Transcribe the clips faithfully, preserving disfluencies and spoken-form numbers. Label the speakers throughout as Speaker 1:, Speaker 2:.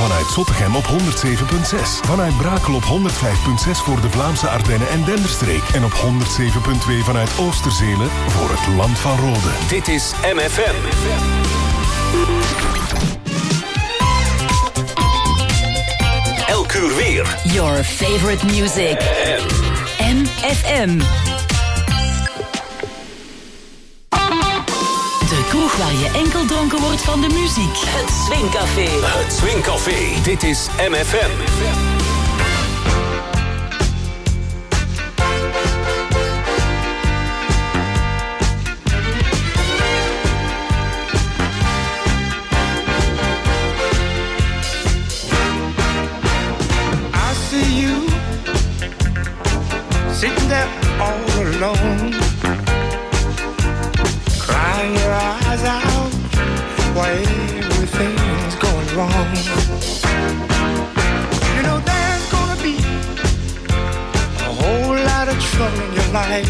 Speaker 1: Vanuit Zottegem op honderd zeven komma zes. Vanuit Brakel op honderd vijf komma zes voor de Vlaamse Ardennen en Denderstreek. En op honderd zeven komma twee vanuit Oosterzele voor het Land van Rode.
Speaker 2: Dit is M F M. Elk uur weer.
Speaker 3: Your favorite music. M F M. De kroeg waar je enkel dronken wordt van de muziek. Het Swingcafé.
Speaker 2: Het Swingcafé. Dit is M F M.
Speaker 4: Sitting there all alone, crying your eyes out while everything's going wrong. You know there's gonna be a whole lot of trouble in your life.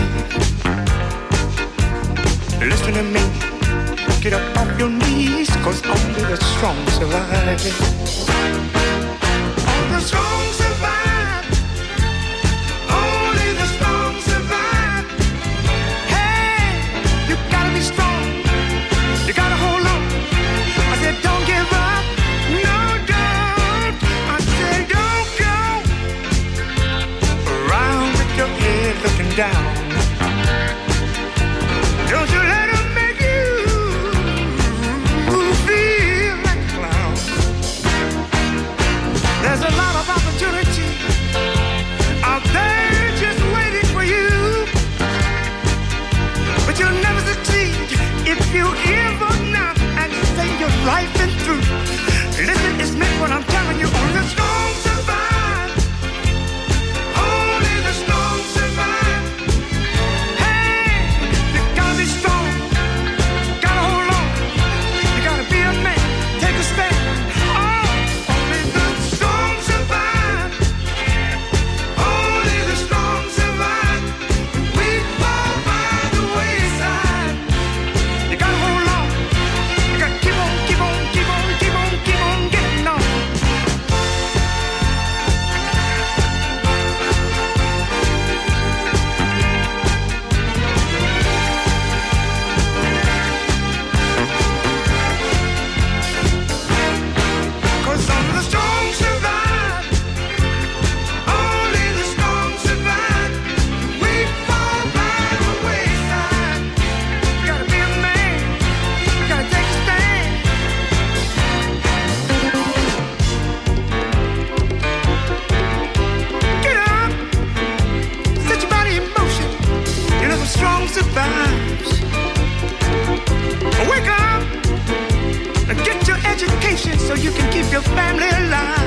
Speaker 4: Listen to me, get up off your knees, 'cause only the strong survive. Only the strong survive. Don't give up, no don't. I said don't go around with your head looking down. Don't you let them make you feel like a clown. There's a lot of opportunity out there just waiting for you, but you'll never succeed if you give up now and say you're life and through. Listen, it's meant what I'm telling you. Only the strong survive. Only the strong survive. Hey, you gotta be strong. Gotta hold on. You gotta be a man. Take a stand. Oh, only the strong survive. Only the strong survive. We fall by the wayside. You gotta hold on. You gotta keep on, keep on, keep on, keep on, keep on getting on. Cause only the strong survive. Only the strong survive. We fall by the wayside. You gotta be a man. You gotta take a stand. Get up. Set your body in motion. You know the strong survives. Wake up and get your education so you can keep your family alive.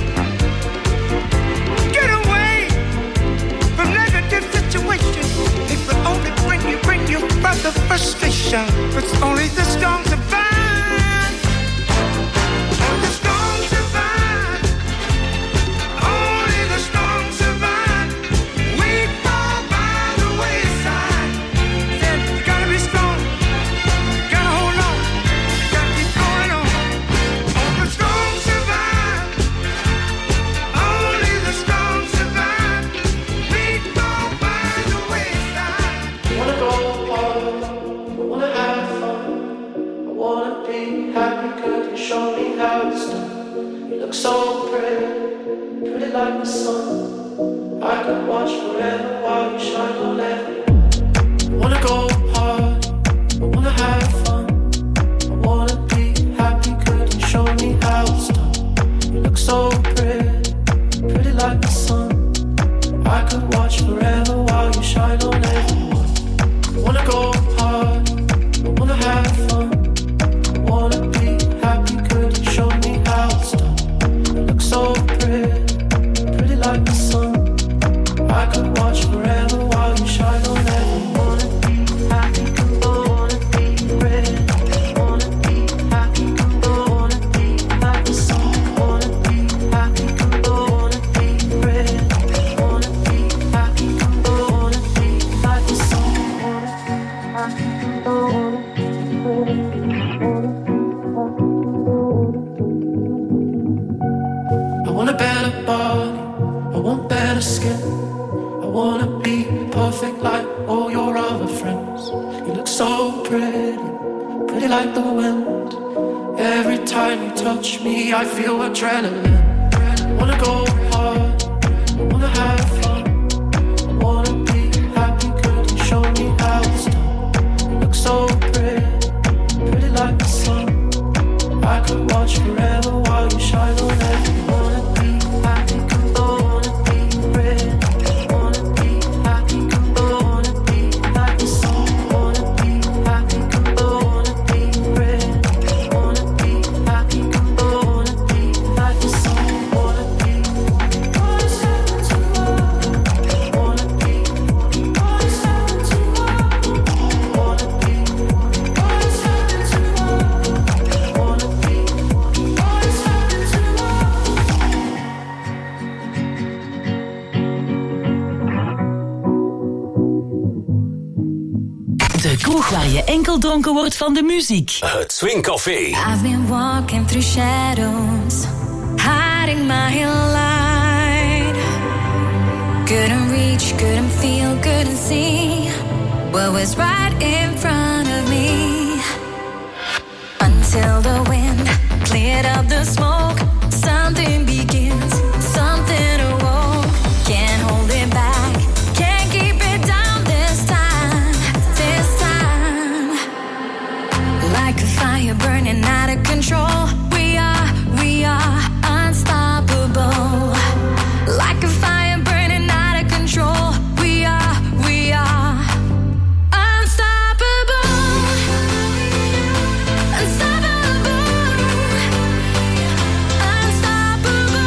Speaker 4: Get away from negative situations. It will only bring you, bring you further frustration. It's only the strong survive. Only the strong survive. Only the strong survive. We fall by the wayside. Said you gotta be strong. Gotta hold on. Gotta keep going on. Only the strong survive. Only the strong survive. We fall by the wayside.
Speaker 5: I wanna go hard, I wanna have fun, I wanna be happy, could you show me how it's done? You look so pretty, pretty like the sun. I could watch forever while you shine on everyone. I wanna go hard, I wanna have fun, I wanna be happy, could you show me how it's done? You look so pretty, pretty like the sun. I could watch forever while you shine on everyone. I wanna go hard, I wanna have fun, I wanna be happy, could you show me how it's done? You look so pretty, pretty like the sun. I could watch forever while you shine on everyone. better skin. I wanna be perfect like all your other friends. You look so pretty, pretty like the wind. Every time you touch me, I feel adrenaline. I wanna go hard, I wanna have fun. I wanna be happy, could you show me how it's done? You look so pretty, pretty like the sun. I could watch forever while you shine on everyone. Wanna be happy, could I wanna be pretty. Wanna be happy, could I wanna be like the sun. Wanna be happy, could I wanna be pretty. Wanna be happy, could I wanna be like the sun. Wanna be one seven to one. Wanna be one seven to one. Wanna be one seven to one. Wanna be one seven to one.
Speaker 3: De kroeg waar je enkel dronken wordt van de muziek.
Speaker 2: Het Swing Café.
Speaker 6: I've been walking through shadows, hiding my light. Couldn't reach, couldn't feel, couldn't see what was right in front of me. Until the wind cleared up the smoke, something begins, something awoke. Can't hold it back, can't keep it down this time, this time. Like a fire burning out of control, we are, we are unstoppable. Like a fire burning out of control, we are, we are unstoppable. Unstoppable. Unstoppable.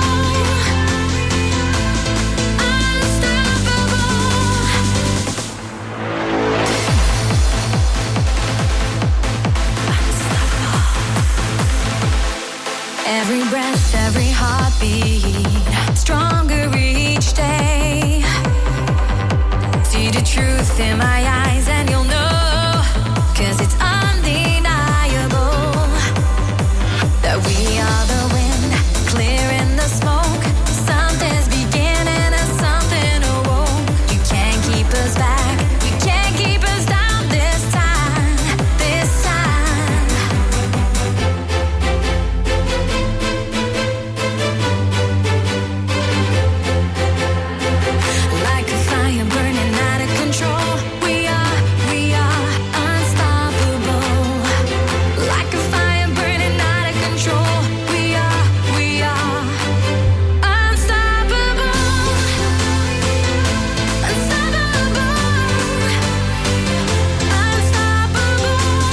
Speaker 6: Every breath, every heartbeat, stronger each day. See the truth in my eyes and you'll know, 'cause it's undeniable that we are the wind, clearing the smoke. Something's beginning and something awoke. You can't keep us back, you can't keep us down this time, this time. Like a fire burning out of control, we are, we are unstoppable. Like a fire burning out of control, we are, we are unstoppable. Unstoppable. Unstoppable.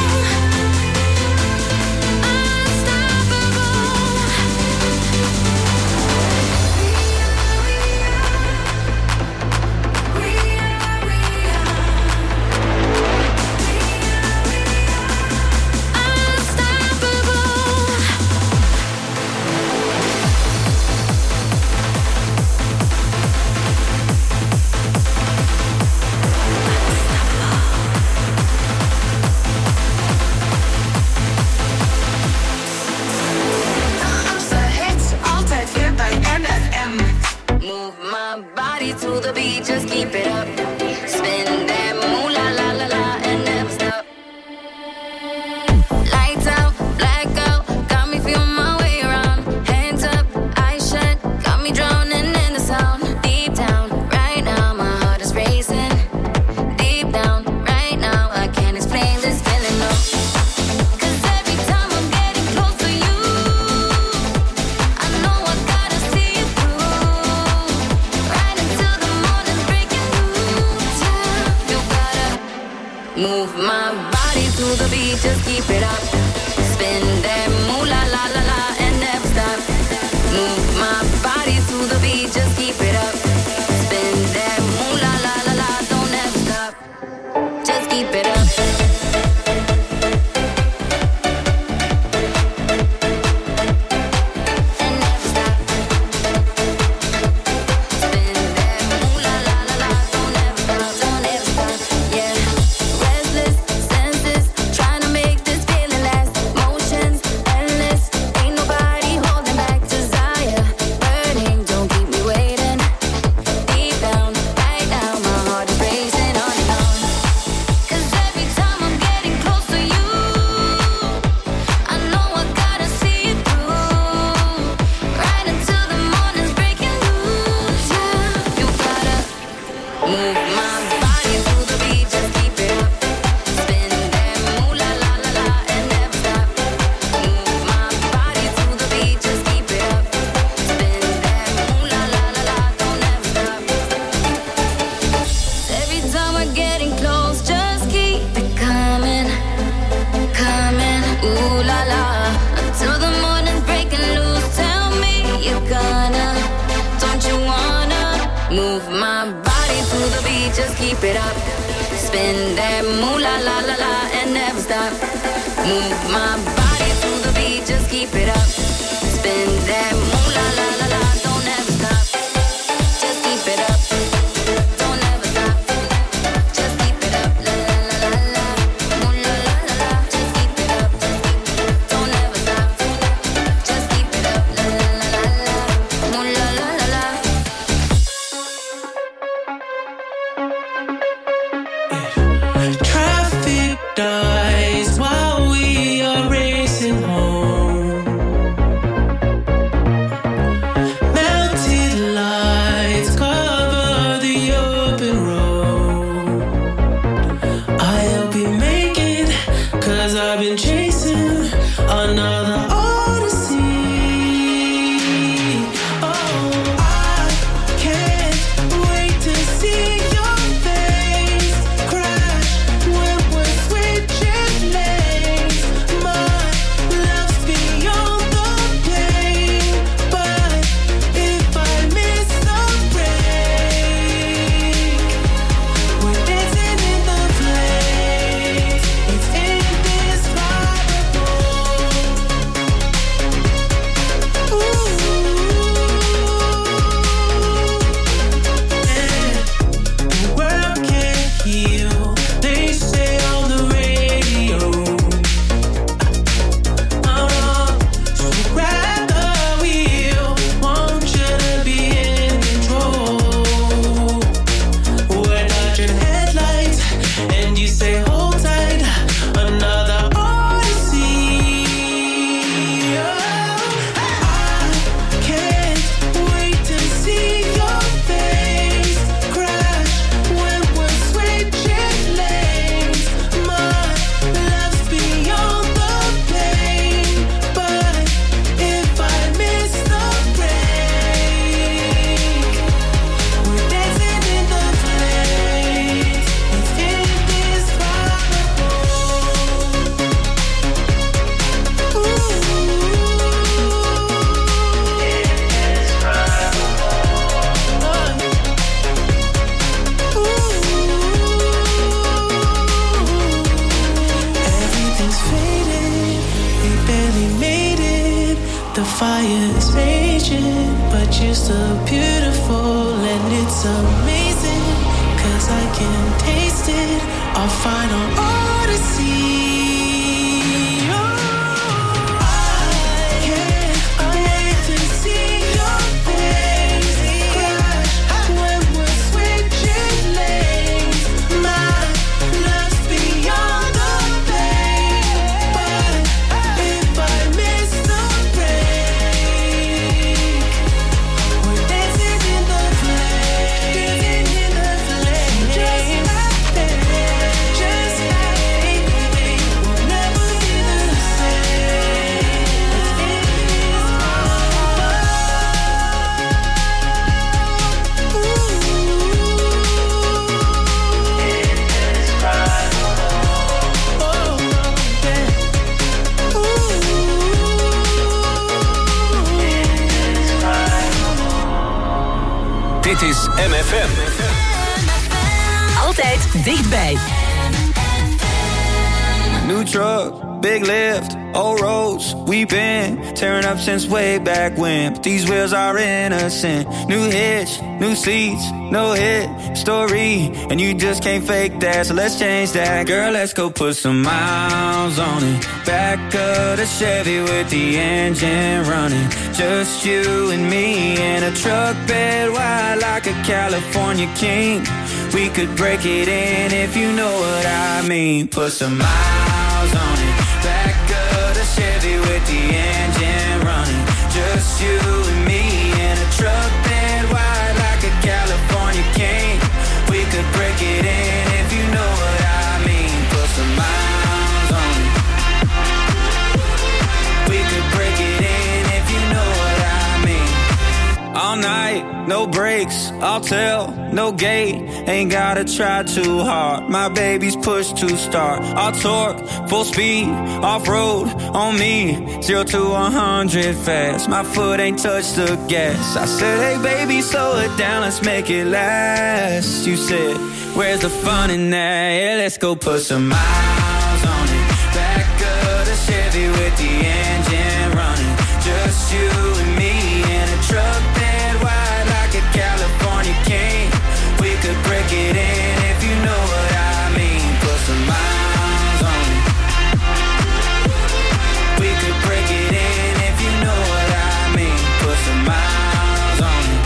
Speaker 7: De hits altijd weer bij M F M.
Speaker 6: Move my body to the beat, just keep it up. Spin that moolah la la la and never stop. Lights out, blackout, got me feeling my way around. Hands up, eyes shut, got me drowning in the sound. Deep down, right now, my heart is racing. Deep down, right now, I can't explain this feeling, no. 'Cause every time I'm getting close to you, I know I gotta see it through. Right until the morning's breaking loose, yeah. You gotta move my body to the beat, just keep it up. Spin that moolah la la la and never stop. Move my body to the beat, just keep it up. Spin that moolah la la la, don't ever stop. Just keep it up. And never stop. Spin that moolah la la la, don't ever stop, don't ever stop. Yeah, restless senses, trying to make this feel just keep it up. Spin that moolah la la la and never stop. Move my body to the beat, just keep it up. Spin that moolah la la la, don't ever stop. Just keep it up. Don't ever stop. Just keep it up. La la la la la. Moolah la la la. Just keep it up. Don't ever stop. Just keep it up. La la la la la. Moolah la la la.
Speaker 5: Traffic dies while we are racing home. Melted lights cover the open road. I hope you make it, 'cause I've been chasing another odyssey. Oh, I can't wait to see your face crash when we're switching lanes. My love's beyond the pain, but if I miss the break, we're dancing in the flames. It's indescribable. Ooh, yeah. The world can't heal, they say on the radio. Oh no, so grab the wheel, want you to be in control. We're dodging headlights, and you say hold tight, another odyssey. Oh, I can't wait to see your face crash when we're switching lanes. My love's beyond the pain, but if I miss the break, we're dancing in the flames. It's indescribable. Ooh, everything's faded, we barely made it. The fire's raging, but you're still beautiful, and it's amazing, 'cause I can taste it, our final odyssey. Oh, I can't wait to see your face crash when we're switching lanes. My love's beyond the pain, but if I miss the break, we're dancing in the flames, in the flames. Just like that, just like that, we'll never be the same.
Speaker 2: Dit is M F M.
Speaker 3: Altijd dichtbij.
Speaker 8: New truck, big lift, old roads. We've been tearing up since way back when. But these wheels are innocent. New hitch, new seats, no hit story. And you just can't fake that, so let's change that. Girl, let's go put some miles on it. Back of the Chevy with the engine running. Just you and me in a truck bed wide like a California king. We could break it in if you know what I mean. Put some miles on it. Back of the Chevy with the engine running. Just you and me in a truck bed wide like a California king. We could break it in if you know what I mean. Put some miles on it. We could break it in if you know what I mean. All night, no breaks, I'll tell, no gate. ain't gotta try too hard. My baby's push to start. All torque, full speed, off-road on me. Zero to one hundred fast. My foot ain't touched the gas. I said, hey baby, slow it down, let's make it last. You said, where's the fun in that? Yeah, let's go put some miles on it. Back of the Chevy with the engine running. Just you and me in a truck bed wide like a California king. We could break it in if you know what I mean. Put some miles on it. We could break it in if you know what I mean. Put some miles on it.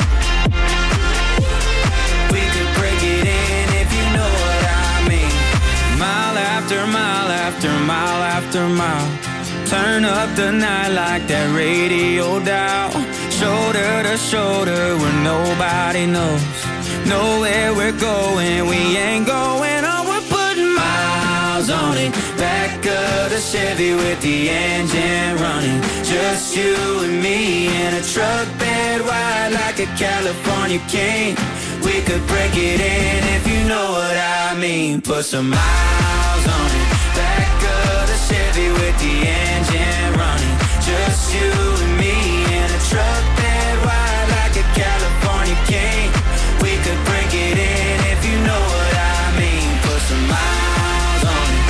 Speaker 8: We could break it in if you know what I mean. Mile after mile after mile after mile. Turn up the night like that radio dial. Shoulder to shoulder where nobody knows. Know where we're going, we ain't going on. We're putting miles on it. Back of the Chevy with the engine running. Just you and me in a truck bed wide like a California king. We could break it in if you know what I mean. Put some miles on it. Back of the Chevy with the engine running. Just you and me in a truck bed wide like a California king. We could break it in if you know what I mean. Put some miles on it.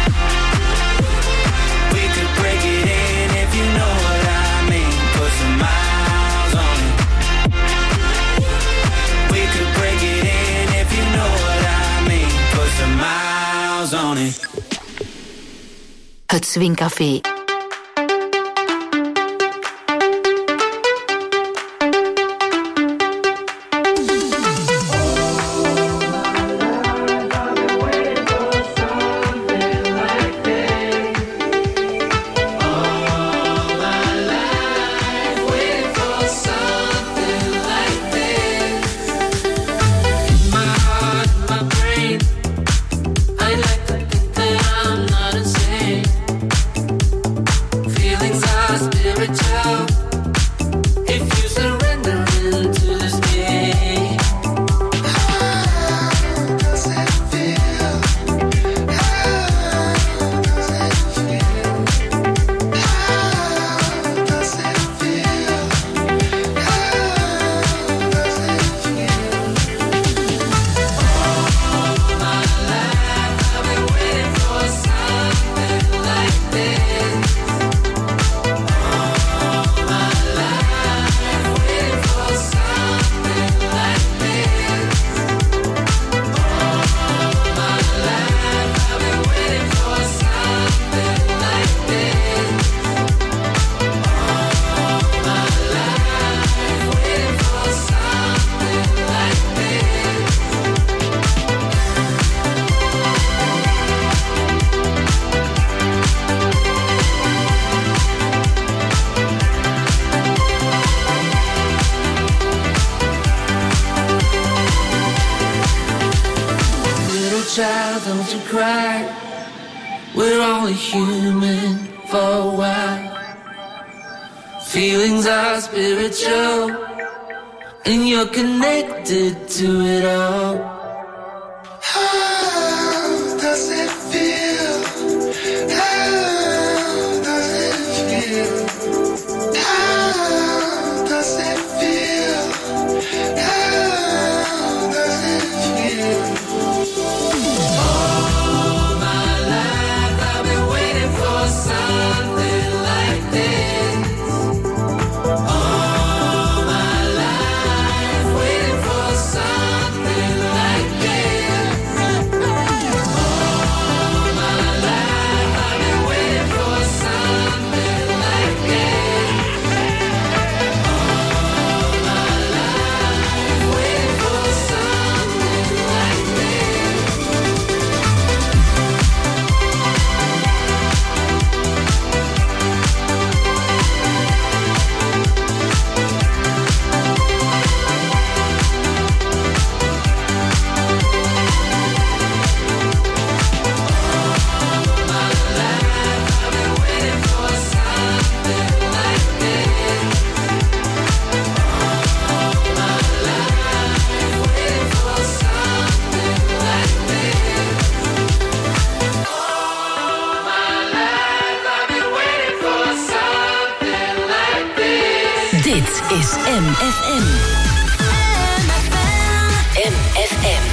Speaker 8: We could break it in if you know what I mean. Put some miles on it. We could break it in if you know what I mean. Put some miles on it.
Speaker 3: Het Swingcafé.
Speaker 9: Child, don't you cry. We're only human for a while. Feelings are spiritual, and you're connected to it all.
Speaker 5: How does it feel? How does it feel? How does it feel? How does it feel?
Speaker 9: All my life I've been waiting for something like this. All my life waiting for something like
Speaker 3: Dit is M F M. M F M.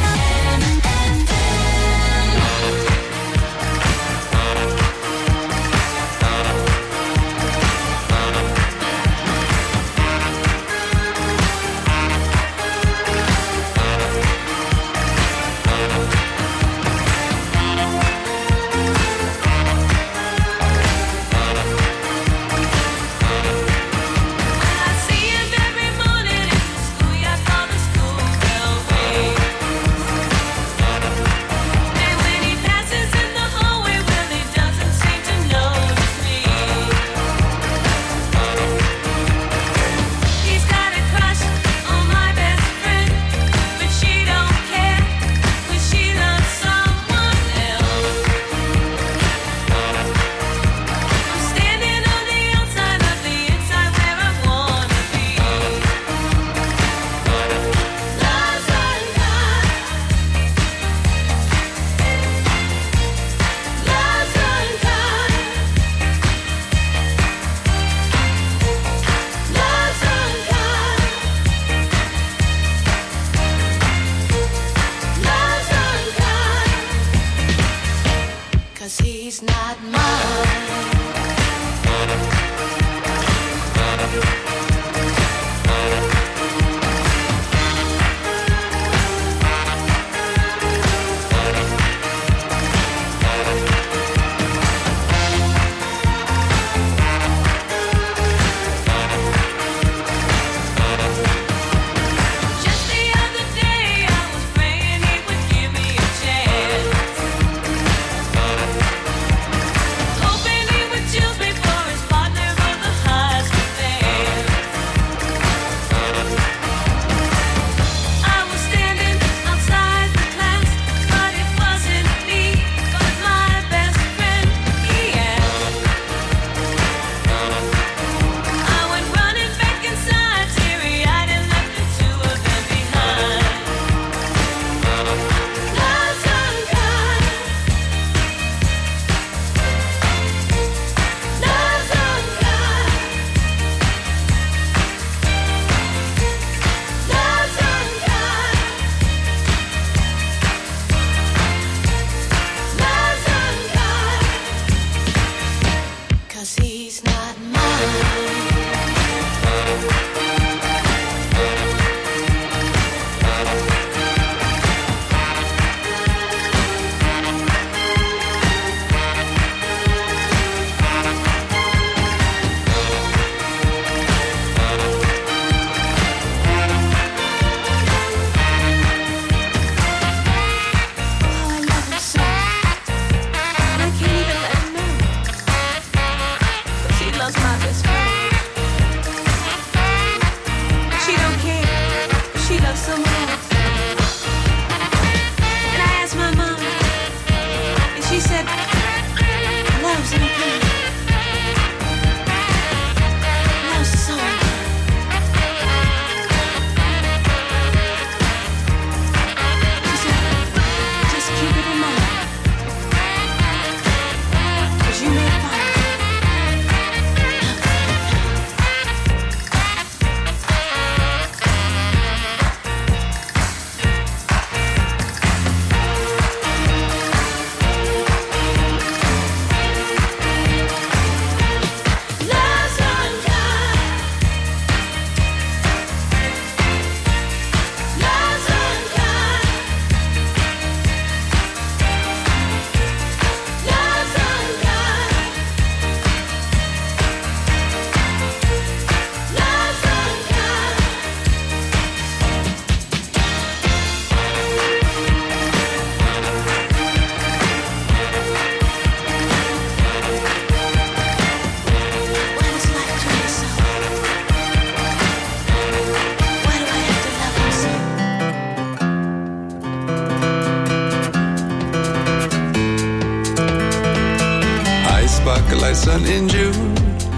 Speaker 10: like sun in June.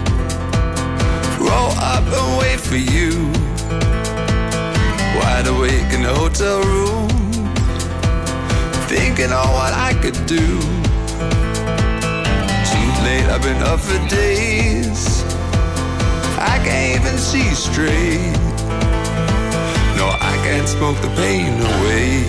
Speaker 10: Roll up and wait for you. Wide awake in the hotel room, thinking on what I could do. Too late, I've been up for days. I can't even see straight. No, I can't smoke the pain away.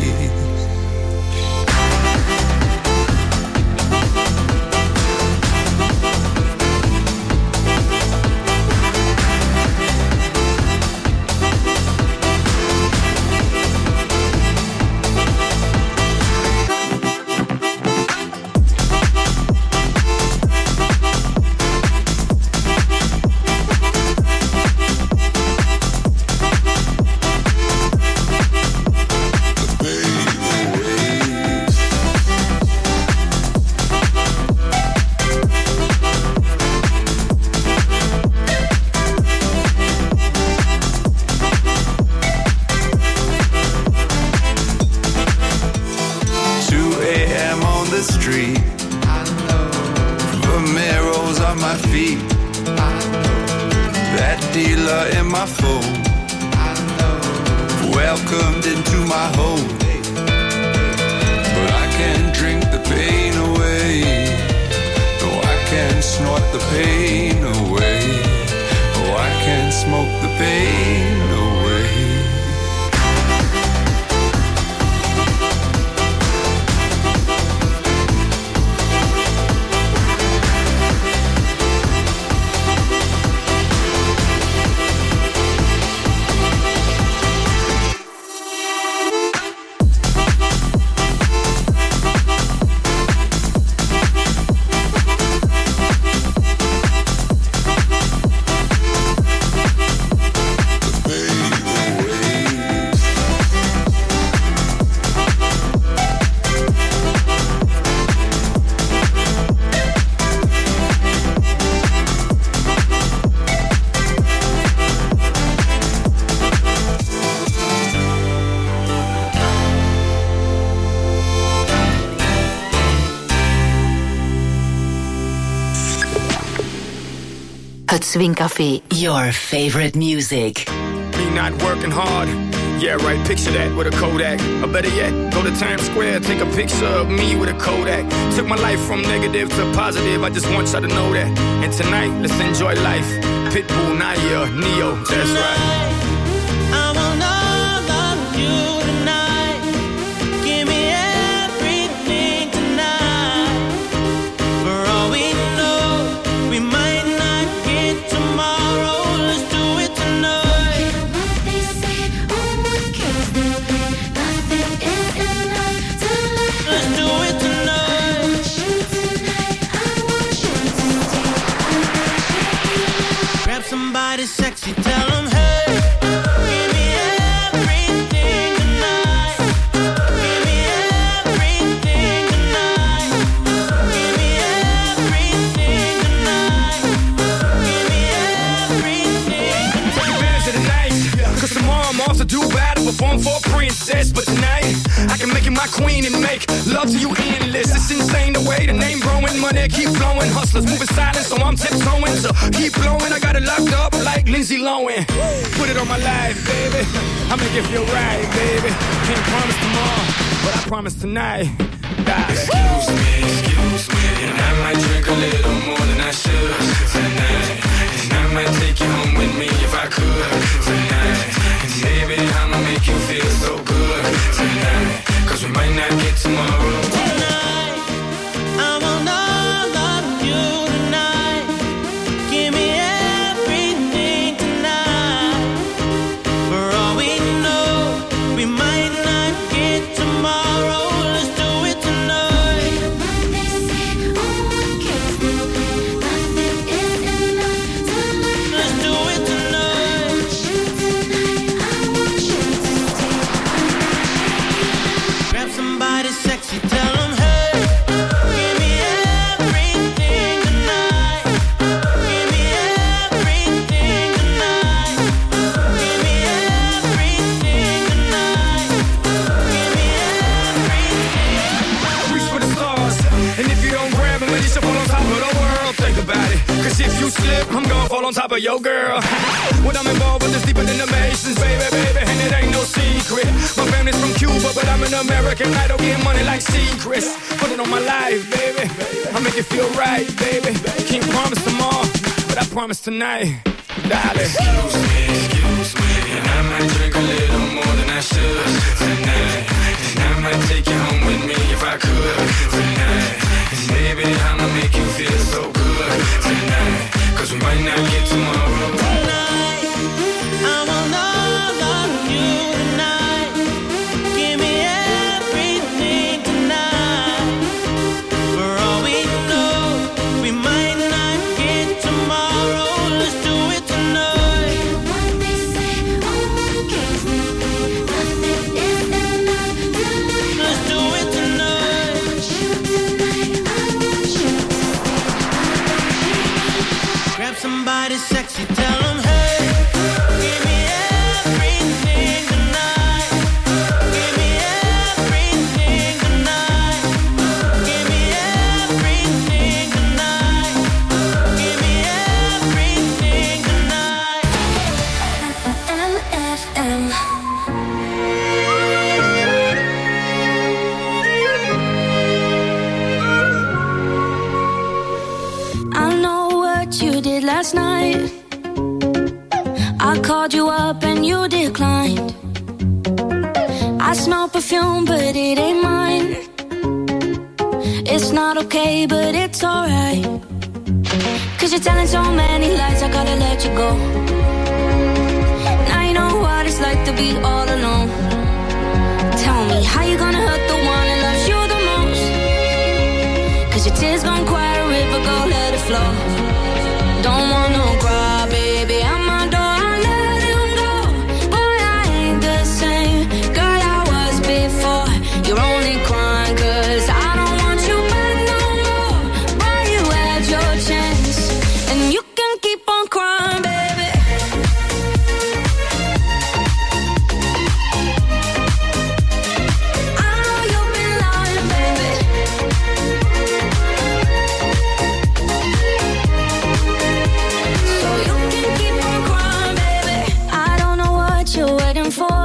Speaker 3: Het Swing Café. Your favorite music.
Speaker 11: Me not working hard. Yeah, right, picture that with a Kodak. Or better yet, go to Times Square, take a picture of me with a Kodak. Took my life from negative to positive, I just want y'all to know that. And tonight, let's enjoy life. Pitbull, Naya, Neo, that's right.
Speaker 12: I want all of you tonight. Give me everything tonight. For all we know, we might not get tomorrow. Let's do it tonight.
Speaker 13: They say, oh, what kills them? Nothing is enough to love.
Speaker 12: Let's do it tonight.
Speaker 13: I want you tonight. I want you to
Speaker 12: grab somebody sexy, tell them, hey.
Speaker 11: Perform for a princess, but tonight I can make you my queen and make love to you endless. It's insane the way the name growing, money keep flowing. Hustlers moving silent, so I'm tiptoeing. So keep blowing, I got it locked up like Lindsay Lohan. Put it on my life, baby. I make it feel right, baby. Can't promise tomorrow, but I promise tonight. Die. Excuse me, excuse me, and I might drink a little more than I should tonight. And I might take you home with me if I could tonight. Baby, I'ma make you feel so good tonight. Cause we might not get tomorrow.
Speaker 12: Tonight, I want all of you tonight. Give me everything tonight. For all we know, we might not get tomorrow. Let's do it tonight.
Speaker 13: They say, oh, what kills them? Nothing is enough to love.
Speaker 12: Let's do it tonight. Grab somebody sexy, tell them, hey. Give me everything tonight. Give me everything tonight. Give me everything tonight. Give me everything.
Speaker 11: Reach for the stars, and if you don't grab them, at least you fall on top of the world. Think about it, cause if you slip, I'm gonna fall on top of your girl. What I'm involved with is deeper than the Masons, baby, baby, and it ain't no secret. My family's from Cuba, but I'm an American idol, getting money like secrets. Put it on my life, baby, I make it feel right, baby. Can't promise tomorrow, but I promise tonight. Darling. Excuse me, excuse me, and I might drink a little more than I should tonight. And I might take you home with me if I could tonight. And baby, I'ma make you feel so good tonight. Cause we might not get tomorrow.
Speaker 12: Tonight, I want all of you tonight. Give me everything tonight. For all we know, we might not get tomorrow. Let's do it tonight.
Speaker 13: What they say, all the kids know nothing is enough tonight.
Speaker 12: Let's do it tonight.
Speaker 13: I want you tonight. I want you.
Speaker 12: Grab somebody sexy, tell them hey. Give me everything tonight. Give me everything tonight. Give me everything tonight. Give me everything tonight.
Speaker 13: L F M. I know what you did last night. I called you up and you declined. I smell perfume, but it ain't mine. It's not okay, but it's alright. Cause you're telling so many lies, I gotta let you go. Now you know what it's like to be all alone. Tell me, how you gonna hurt the one that loves you the most? Cause your tears gon' quiet a river, go let it flow. Don't want no cry, baby, I'm my door, I let him go. Boy, I ain't the same girl I was before. You're only crying cause I don't want you back no more. Boy, you had your chance, and you can keep on crying, baby. I know you've been lying, baby. So you can keep on crying, baby. I don't know what you're waiting for.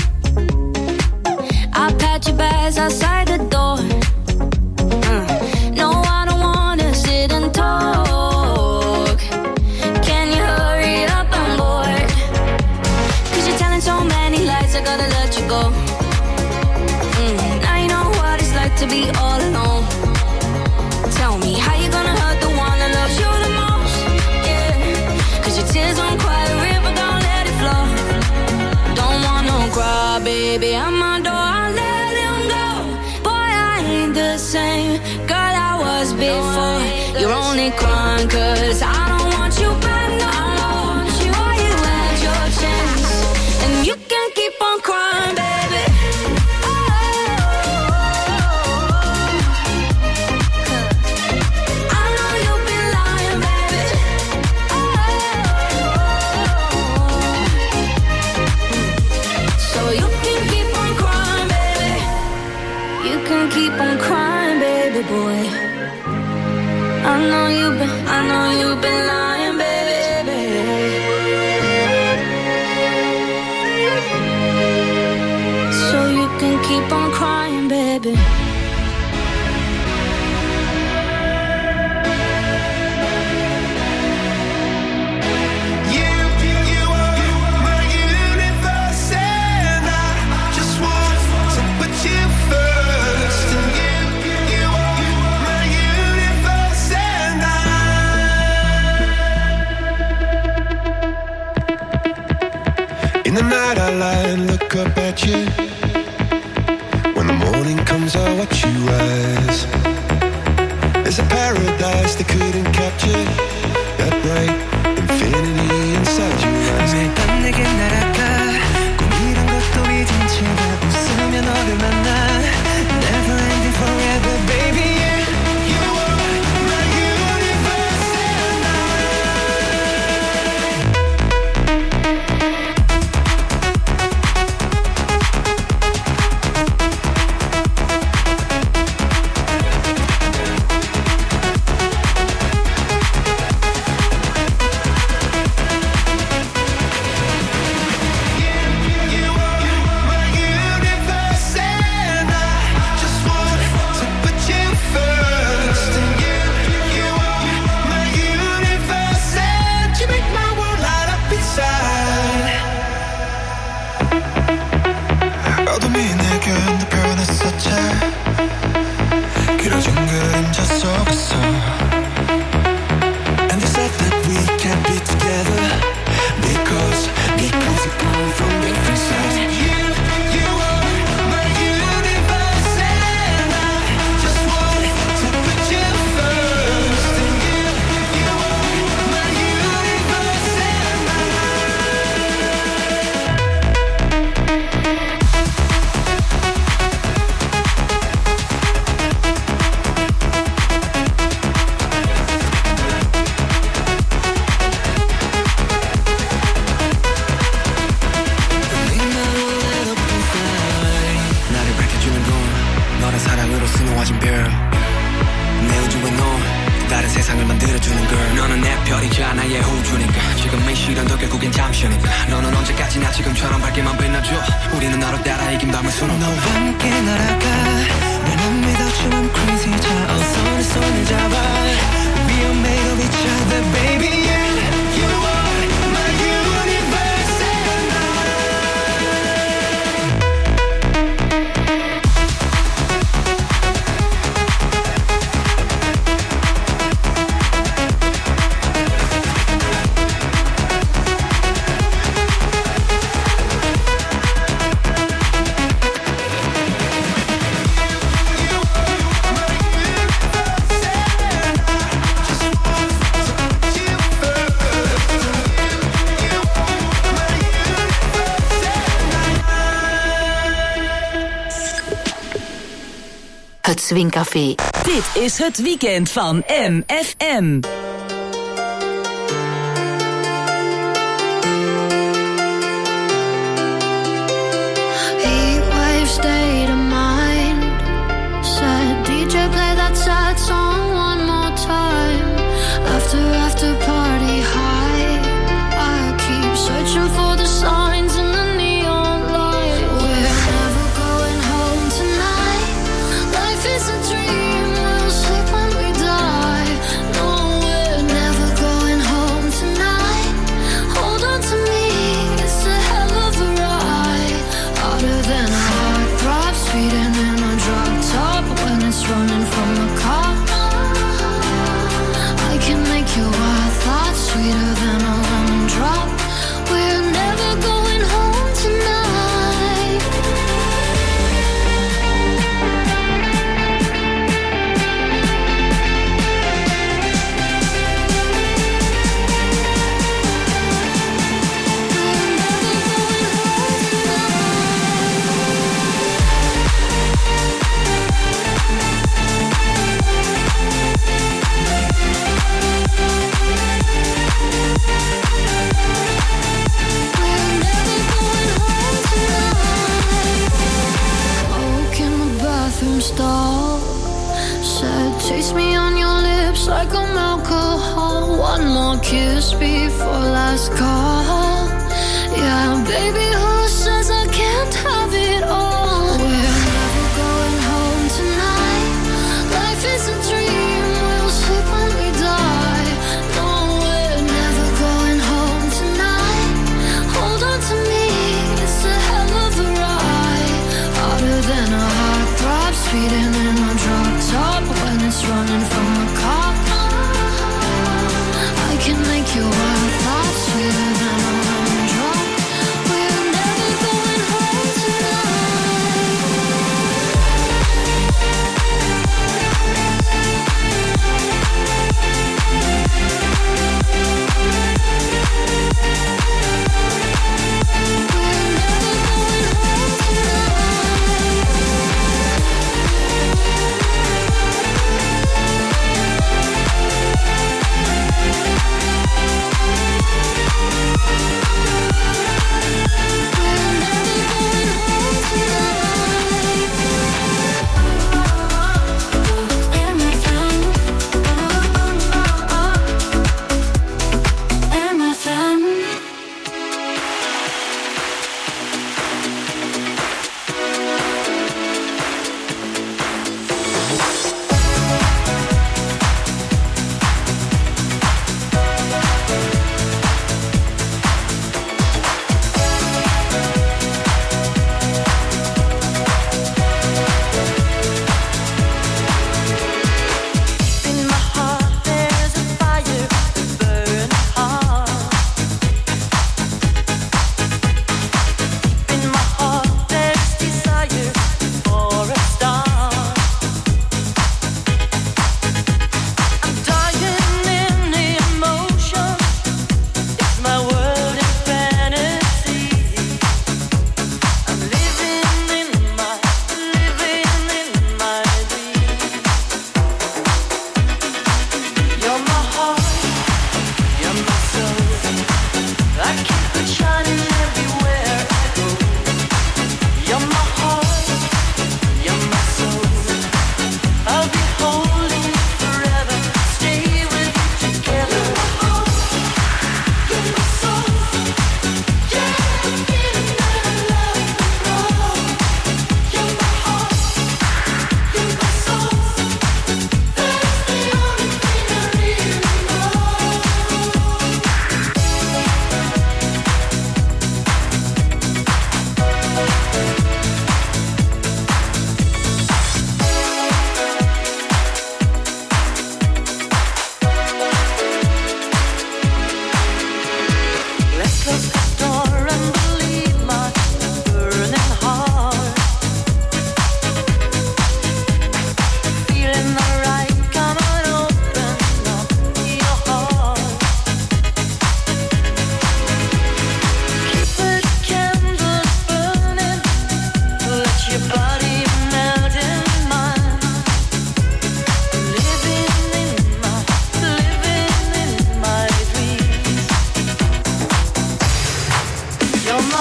Speaker 13: I packed your bags outside the door. Uh, no, I don't wanna sit and talk. Can you hurry up? I'm bored. Cause you're telling so many lies, I gotta let you go. Mm, now you know what it's like to be all alone. Tell me, how you gonna hurt the one that loves you the most? Yeah, cause your tears won't quiet a river, don't let it flow. Don't want no cry, baby, I'm my door, I let him go. Boy, I ain't the same girl I was before. You're only crying cause I don't want you back no more. Boy, you had your chance, and you can keep on crying, baby. I know you've been lying, baby. So you can keep on crying, baby. You can keep on crying, baby boy. I know you've been, I know you've been lying, baby. So you can keep on crying, baby.
Speaker 4: You, you are my universe, and I just want to put you first. And you, you are my universe, and I. In the night I lie and look up at you. When the morning comes I watch you rise. There's a paradise they couldn't capture. That bright infinity inside your eyes.
Speaker 14: 매일 밤 내게 날아가 꿈이란 것도 잊은 채가 웃으며 너를 만나. Never ending forever baby yeah.
Speaker 4: You are my universe, and I.
Speaker 15: 보여주는 걸 너는 내 별이자 나의 우주니까 지금의 시련도 결국엔 잠시니까 너는 언제까지나 지금처럼 밝게만 빛나줘 우리는 너로 따라 이긴 밤을 수놓고
Speaker 14: 너와 함께 날아가 When I'm without you I'm crazy 자 어서 내 손을 잡아 We are made of each other baby yeah You are my universe and
Speaker 3: Het Swingcafé. Dit is het weekend van M F M.
Speaker 13: Heatwave state of mind. Said D J play that sad song one more time. After after party high. I keep searching for the signs in the neon light. We're never going home tonight. Life is a dream, we'll sleep when we die. No, we're never going home tonight. Hold on to me, it's a hell of a ride. Harder than a heart throb, speeding in a drop top when it's running from the cop. I can make your wild thoughts sweeter than a lemon drop. We're never going home tonight. Smoke in the bathroom stall. Said, taste me on your lips like I'm alcohol. One more kiss before last call. Yeah, baby, who says I can't have it all? We're never going home tonight. Life is a dream, we'll sleep when we die. No, we're never going home tonight. Hold on to me, it's a hell of a ride. Harder than a heart throb, speeding in a drop top when it's running from the cop. I can make your wild thoughts sweeter than a lemon drop. We're never going home tonight. We're never going home tonight.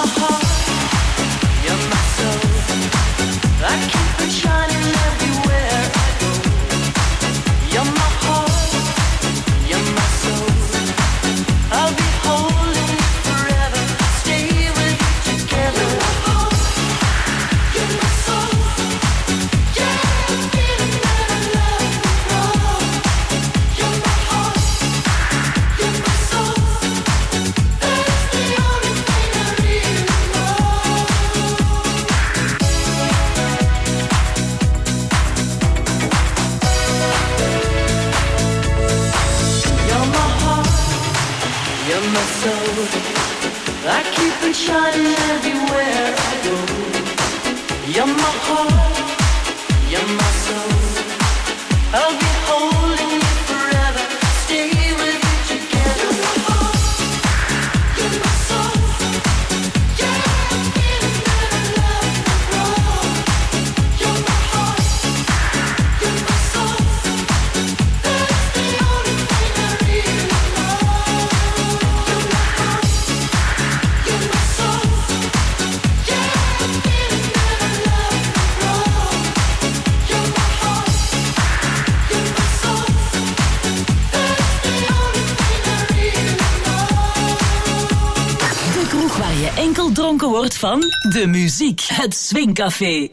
Speaker 3: Wordt van de muziek. Het Swingcafé.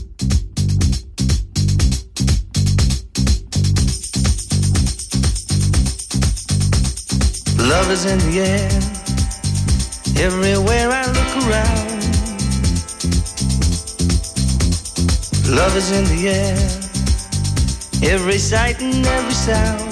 Speaker 14: Love is in the air. Everywhere I look around. Love is in the air. Every sight and every sound.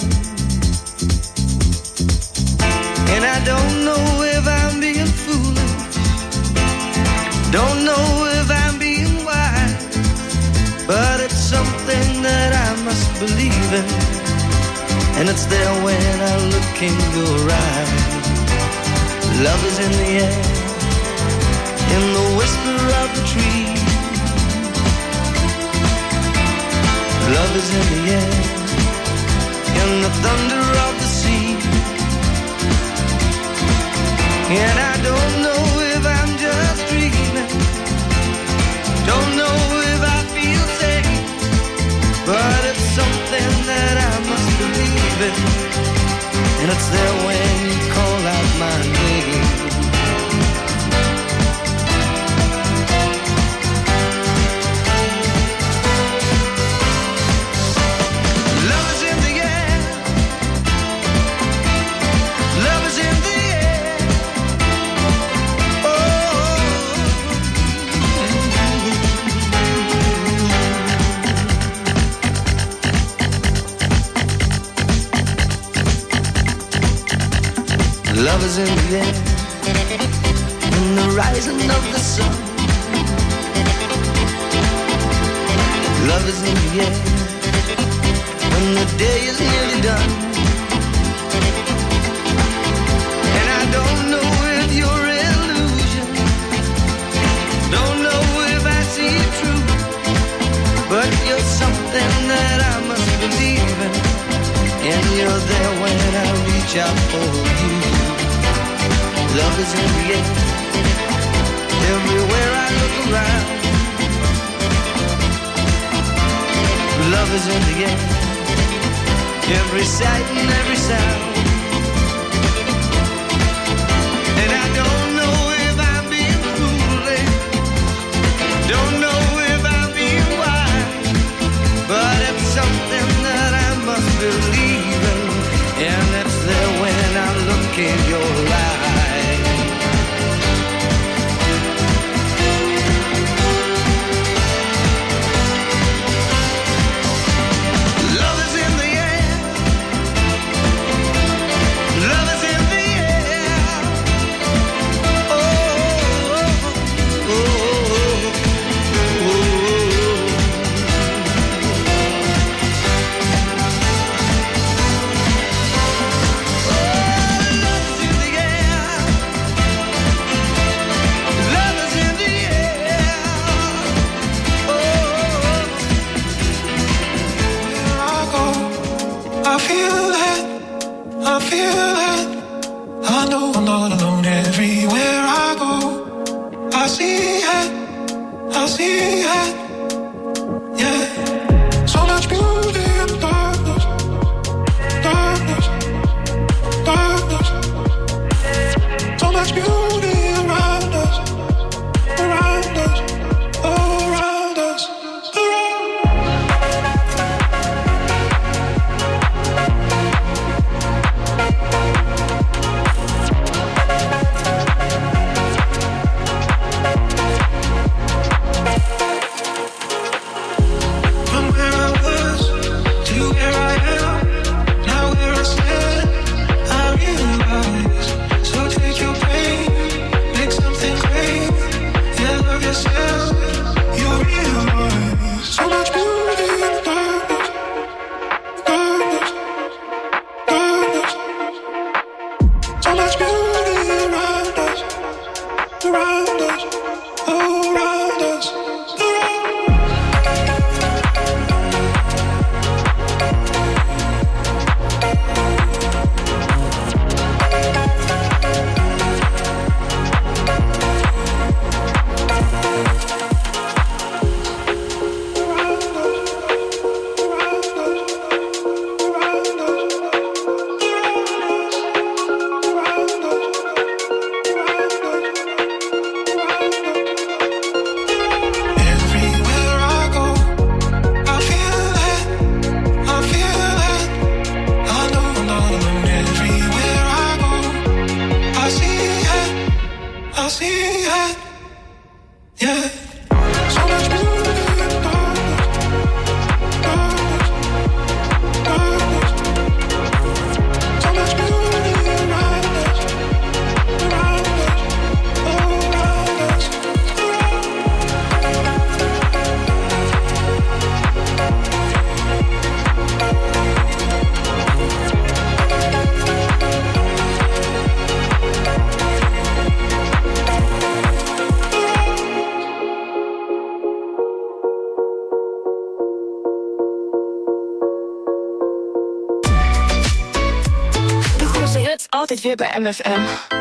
Speaker 14: And I don't know if I'm being foolish. Don't know if I'm being wise, but it's something that I must believe in, and it's there when I look in your eyes. Love is in the air, in the whisper of the tree. Love is in the air, in the thunder of the sea. And I don't know if I'm just dreaming, don't know if I feel safe, but it's something that I must believe in, and it's there when you call out my name. Love is in the air. Love is in the air. Love is in the air, in the rising of the sun. Love is in the air, when the day is nearly done. And I don't know if you're illusion, don't know if I see it true, but you're something that I must believe in, and you're there when I reach out for you. Love is in the air, everywhere I look around. Love is in the air, every sight and every sound. And I don't know if I'm being foolish, don't know if I'm being wise, but it's something that I must believe in, and it's there when I look in your eyes. Love is in the air, I see it, I see it, yeah. So much beauty in darkness, darkness, darkness. So much beauty around us, around us, all around us.
Speaker 16: Altijd weer bij M F M.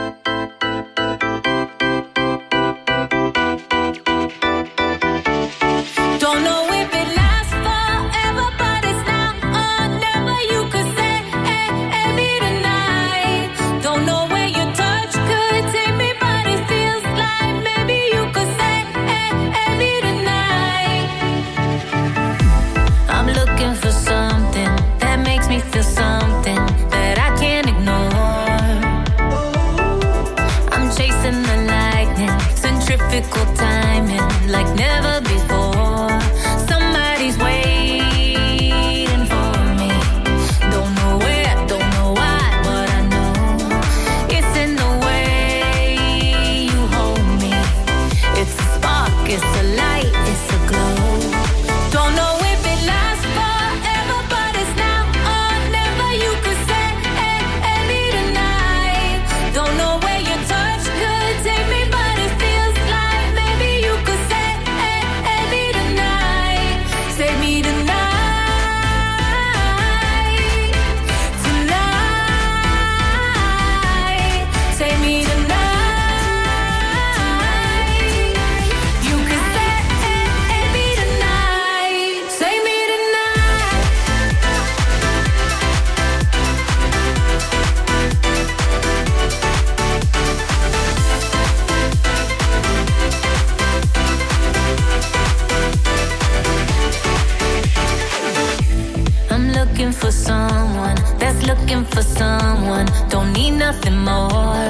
Speaker 6: For someone that's looking for someone, don't need nothing more.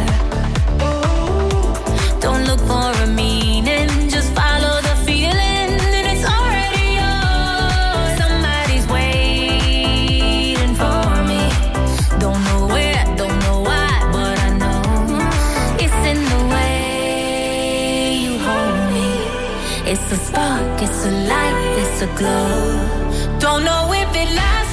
Speaker 6: Don't look for a meaning, just follow the feeling, and it's already yours. Somebody's waiting for me. Don't know where, don't know why, but I know it's in the way you hold me. It's a spark, it's a light, it's a glow. Don't know if it lasts